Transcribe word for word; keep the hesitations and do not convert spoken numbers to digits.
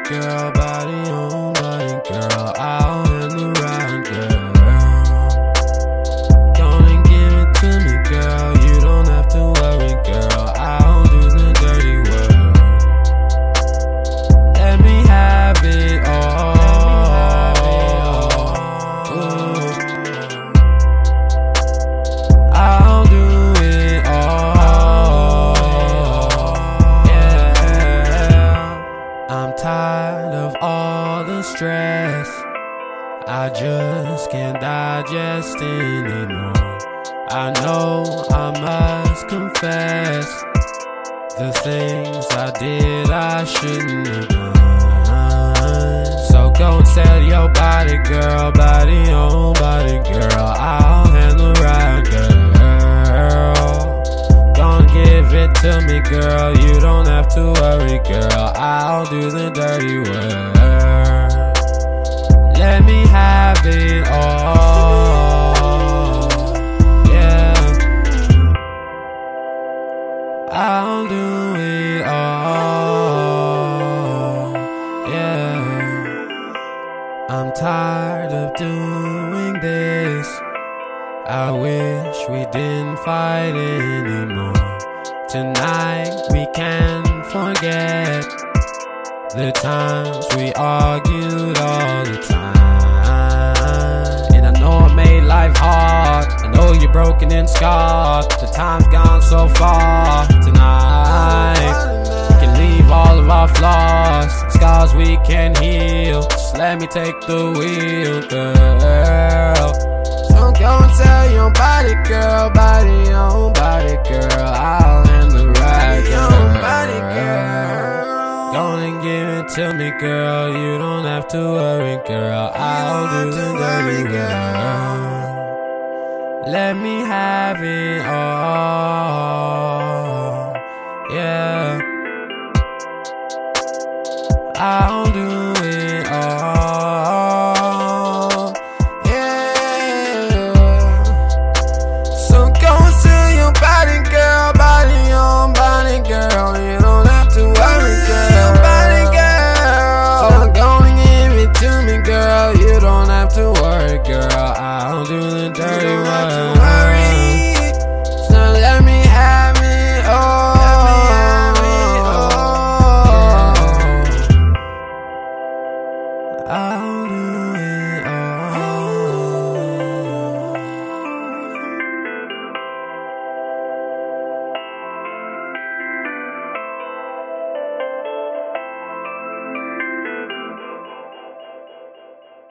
girl, body on body, girl. I'll handle right, girl. Gonna give it to me, girl. You don't have to worry, girl. I'll do the dirty work. Let me have it all. Ooh. I'll do it all. Yeah. I'm tired of all the stress. I just can't digest anymore. I know I must confess the things I did I shouldn't have done. So go tell your body, girl, body on body, girl. I'll handle right, girl. Gonna give it to me, girl. You don't have to worry, girl. I'll do the dirty work. Let me have it all. Yeah, I'll do it all. Yeah, I'm tired of doing this. I wish we didn't fight anymore. Tonight we can forget the times we argued all the time. And I know I made life hard. I know you're broken and scarred. The time's gone so far. Tonight we can leave all of our flaws, scars we can heal. Just let me take the wheel, girl. So go and tell your body, girl, body on body, girl. I'll handle right, girl. Body, girl. Gonna give it to me, girl. You don't have to worry, girl. I'll do the dirty work. Let me have it all. Yeah, I'll do it all. Yeah. So go and tell your body, girl, body on body, girl. You don't have to worry, girl. Body, girl. So gonna give it to me, girl. You don't have to worry, girl. I'll do the dirty work. So let me have it all. Let me have it all. I'll do